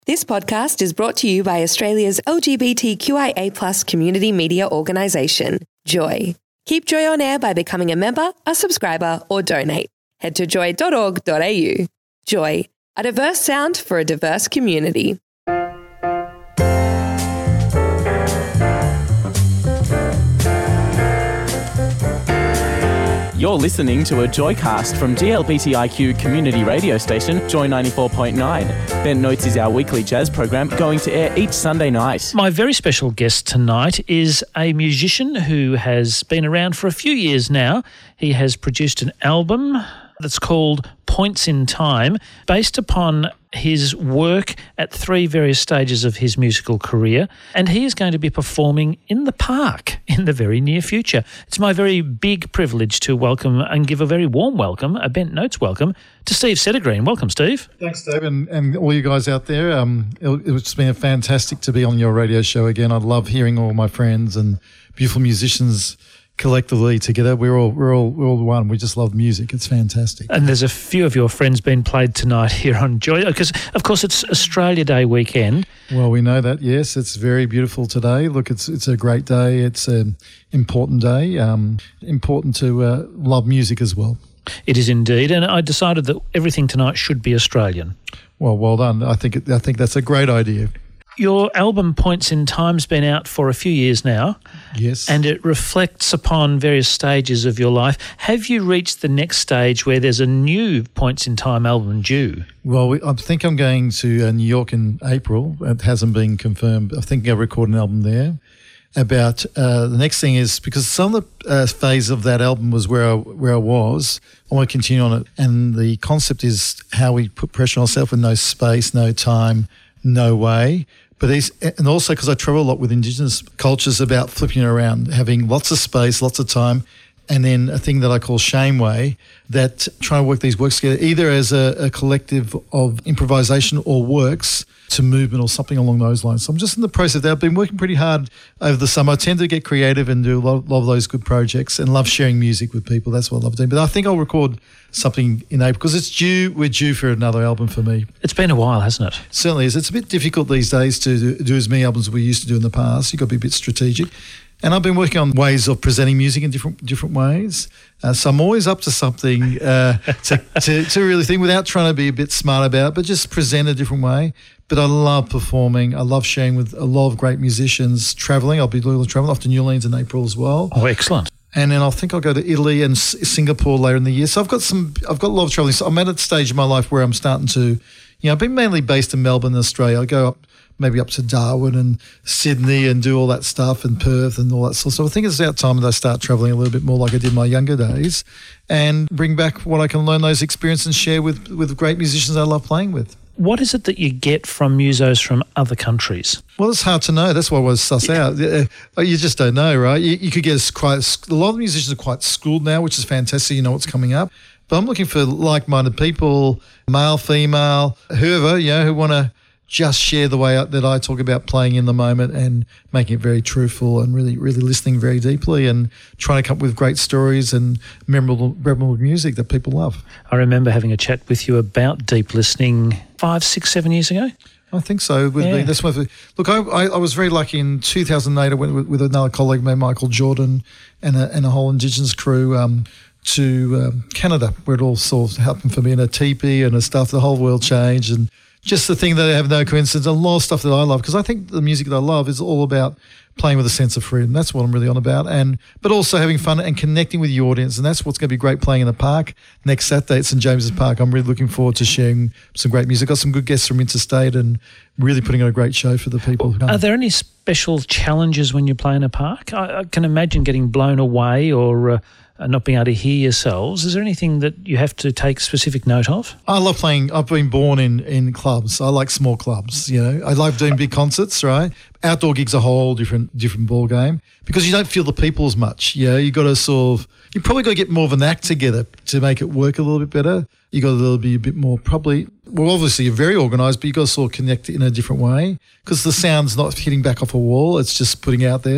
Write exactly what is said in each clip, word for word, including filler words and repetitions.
This podcast is brought to you by Australia's L G B T Q I A plus community media organisation, Joy. Keep Joy on air by becoming a member, a subscriber or donate. Head to joy dot org dot a u. Joy, a diverse sound for a diverse community. You're listening to a Joycast from D L B T I Q community radio station, Joy ninety-four point nine. Bent Notes is our weekly jazz program going to air each Sunday night. My very special guest tonight is a musician who has been around for a few years now. He has produced an album that's called Points in Time, based upon his work at three various stages of his musical career, and he is going to be performing in the park in the very near future. It's my very big privilege to welcome and give a very warm welcome, a Bent Notes welcome, to Steve Settergreen. Welcome, Steve. Thanks, Dave, and, and all you guys out there. Um, it, it's been fantastic to be on your radio show again. I love hearing all my friends and beautiful musicians collectively together. We're all we're all we're all one. We just love music. It's fantastic. And there's a few of your friends being played tonight here on Joy, because of course it's Australia Day weekend. Well, we know that. Yes, it's very beautiful today. Look, it's it's a great day. It's an important day. Um, important to uh, love music as well. It is indeed, and I decided that everything tonight should be Australian. Well, well done. I think it, I think that's a great idea. Your album Points in Time's been out for a few years now. Yes. And it reflects upon various stages of your life. Have you reached the next stage where there's a new Points in Time album due? Well, we, I think I'm going to uh, New York in April. It hasn't been confirmed. I think I'll record an album there. About uh, the next thing is, because some of the uh, phase of that album was where I, where I was, I want to continue on it. And the concept is how we put pressure on ourselves with no space, no time, no way. But these, and also because I travel a lot with Indigenous cultures, about flipping it around, having lots of space, lots of time, and then a thing that I call shame way, that trying to work these works together either as a, a collective of improvisation or works to movement or something along those lines. So I'm just in the process of that. I've been working pretty hard over the summer. I tend to get creative and do a lot, lot of those good projects and love sharing music with people. That's what I love doing. But I think I'll record something in April because it's due. We're due for another album for me. It's been a while, hasn't it? It certainly is. It's a bit difficult these days to do, do as many albums as we used to do in the past. You've got to be a bit strategic. And I've been working on ways of presenting music in different different ways. Uh, so I'm always up to something uh, to, to, to really think without trying to be a bit smart about it, but just present a different way. But I love performing. I love sharing with a lot of great musicians, travelling. I'll be doing travelling off to New Orleans in April as well. Oh, excellent. And then I think I'll go to Italy and S- Singapore later in the year. So I've got some, I've got a lot of travelling. So I'm at a stage in my life where I'm starting to, you know, I've been mainly based in Melbourne, Australia. I go up, maybe up to Darwin and Sydney and do all that stuff, and Perth and all that sort of stuff. I think it's about time that I start travelling a little bit more like I did in my younger days and bring back what I can learn, those experiences, and share with, with great musicians I love playing with. What is it that you get from musos from other countries? Well, it's hard to know. That's why I was suss out. You just don't know, right? You, you could get quite a lot of musicians are quite schooled now, which is fantastic. You know what's coming up. But I'm looking for like-minded people, male, female, whoever, you know, who want to just share the way that I talk about playing in the moment and making it very truthful and really, really listening very deeply and trying to come up with great stories and memorable, memorable music that people love. I remember having a chat with you about deep listening five, six, seven years ago. I think so. With yeah. me, that's one. Look, I, I, I was very lucky in two thousand eight. I went with, with another colleague named Michael Jordan and a, and a whole Indigenous crew um, to um, Canada, where it all sort of happened for me in a teepee and a stuff. The whole world changed, and just the thing that I have no coincidence, a lot of stuff that I love, because I think the music that I love is all about playing with a sense of freedom. That's what I'm really on about. And but also having fun and connecting with the audience. And that's what's going to be great playing in the park next Saturday at St James's Park. I'm really looking forward to sharing some great music. Got some good guests from interstate and really putting on a great show for the people. Are there any special challenges when you play in a park? I, I can imagine getting blown away or uh, not being able to hear yourselves. Is there anything that you have to take specific note of? I love playing. I've been born in, in clubs. I like small clubs, you know. I love doing big concerts, right? Outdoor gigs are a whole different different ball game because you don't feel the people as much. You know, you got to sort of, you probably got to get more of an act together to make it work a little bit better. You got to little be a bit more probably, well, obviously you're very organised, but you got to sort of connect in a different way because the sound's not hitting back off a wall. It's just putting out there.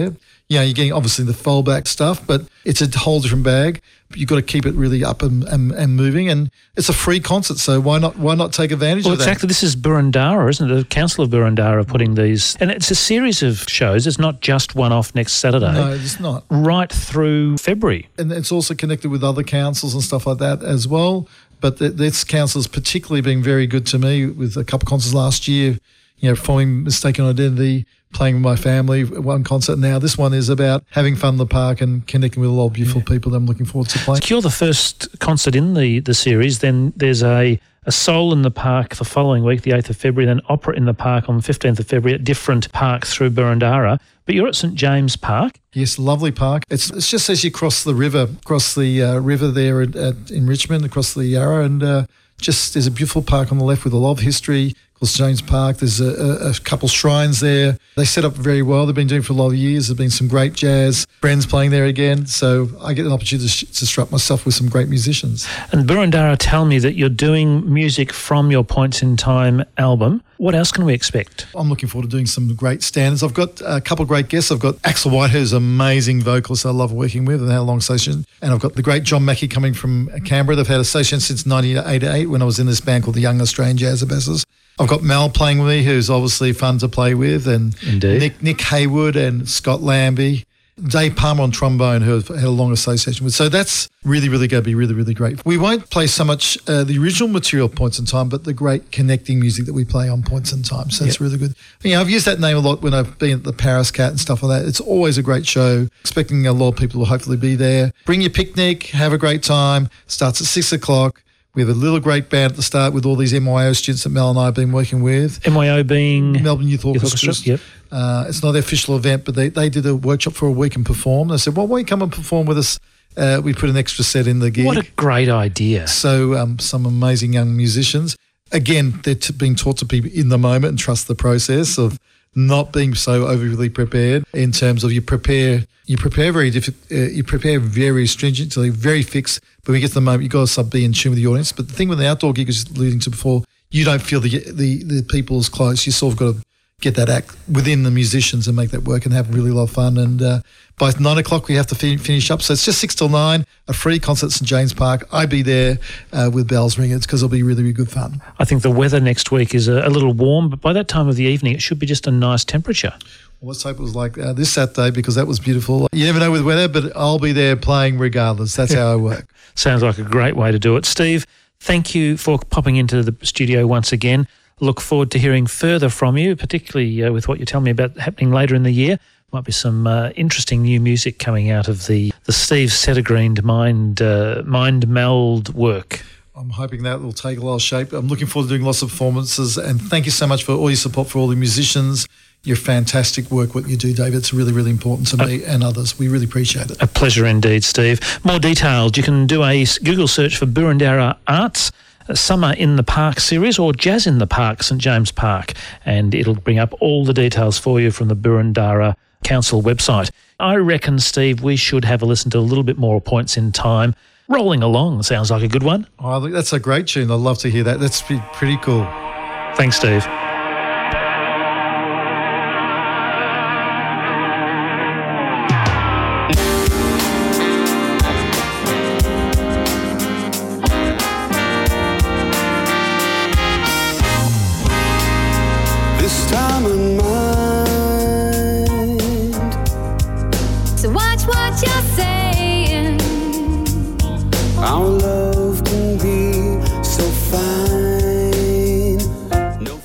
you know, you're getting obviously the fallback stuff, but it's a whole different bag. You've got to keep it really up and, and, and moving, and it's a free concert, so why not why not take advantage well, of that? Exactly. This is Burundara, isn't it? The Council of Burundara putting these, and it's a series of shows. It's not just one off next Saturday. No, it's not. Right through February. And it's also connected with other councils and stuff like that as well. But th- this council has particularly been very good to me with a couple of concerts last year, you know, following Mistaken Identity, playing with my family, one concert. Now this one is about having fun in the park and connecting with a lot of beautiful yeah. people that I'm looking forward to playing. You're the first concert in the, the series. Then there's a, a soul in the park the following week, the eighth of February, then opera in the park on the fifteenth of February at different parks through Burundara. But you're at St James Park. Yes, lovely park. It's it's just as you cross the river, across the uh, river there at, at, in Richmond, across the Yarra, and uh, just there's a beautiful park on the left with a lot of history. St James Park. There's a, a, a couple shrines there. They set up very well. They've been doing it for a lot of years. There's been some great jazz friends playing there again. So I get an opportunity to, sh- to strut myself with some great musicians. And Burundara tell me that you're doing music from your Points in Time album. What else can we expect? I'm looking forward to doing some great standards. I've got a couple of great guests. I've got Axel White, who's an amazing vocalist I love working with and had a long association. And I've got the great John Mackey coming from Canberra. They've had association since nineteen eighty-eight when I was in this band called the Young Australian Jazz Ambassadors. I've got Mal playing with me, who's obviously fun to play with, and Indeed. Nick Nick Haywood and Scott Lambie, Dave Palmer on trombone, who I've had a long association with. So that's really, really going to be really, really great. We won't play so much uh, the original material Points in Time, but the great connecting music that we play on Points in Time. So that's yep. really good. You know, I've used that name a lot when I've been at the Paris Cat and stuff like that. It's always a great show. Expecting a lot of people will hopefully be there. Bring your picnic, have a great time. Starts at six o'clock. We have a little great band at the start with all these M Y O students that Mel and I have been working with. M Y O being? Melbourne Youth Orchestra. Orchestra yep. Uh, it's not their official event, but they, they did a workshop for a week and performed. They said, well, why don't you come and perform with us? Uh, we put an extra set in the gig. What a great idea. So um, some amazing young musicians. Again, they're t- being taught to be in the moment and trust the process of not being so overly prepared in terms of you prepare you prepare very diffi- uh, you prepare very stringently, very fixed, but when you get to the moment, you've got to sub be in tune with the audience. But the thing with the outdoor gig is alluding to before, you don't feel the the, the people as close. You sort of got to get that act within the musicians and make that work and have a really lot of fun. And uh, by nine o'clock, we have to fin- finish up. So it's just six till nine, a free concert at St James Park. I'll be there uh, with bells ringing because it'll be really, really good fun. I think the weather next week is a, a little warm, but by that time of the evening, it should be just a nice temperature. Well, let's hope it was like uh, this Saturday because that was beautiful. You never know with weather, but I'll be there playing regardless. That's how I work. Sounds like a great way to do it. Steve, thank you for popping into the studio once again. Look forward to hearing further from you, particularly uh, with what you're telling me about happening later in the year. Might be some uh, interesting new music coming out of the, the Steve Settergreen mind, uh, mind meld work. I'm hoping that will take a lot of shape. I'm looking forward to doing lots of performances, and thank you so much for all your support for all the musicians. Your fantastic work, what you do, David. It's really, really important to me and others. We really appreciate it. A pleasure indeed, Steve. More details, you can do a Google search for Burundara Arts, Summer in the Park series, or Jazz in the Park, St James Park, and it'll bring up all the details for you from the Burundara Council website. I reckon, Steve, we should have a listen to a little bit more Points in Time. Rolling Along sounds like a good one. Oh, look, that's a great tune. I'd love to hear that. That's pretty cool. Thanks, Steve. This time in mind. So watch what you're saying. Our love can be so fine. No.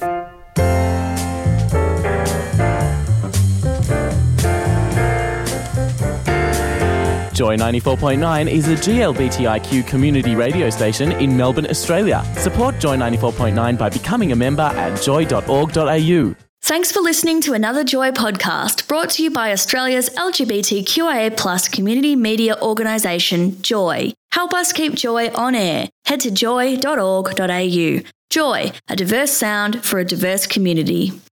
Joy ninety-four point nine is a G L B T I Q community radio station in Melbourne, Australia. Support Joy ninety-four point nine by becoming a member at joy dot org dot a u. Thanks for listening to another Joy podcast brought to you by Australia's L G B T Q I A plus community media organisation, Joy. Help us keep Joy on air. Head to joy dot org dot a u. Joy, a diverse sound for a diverse community.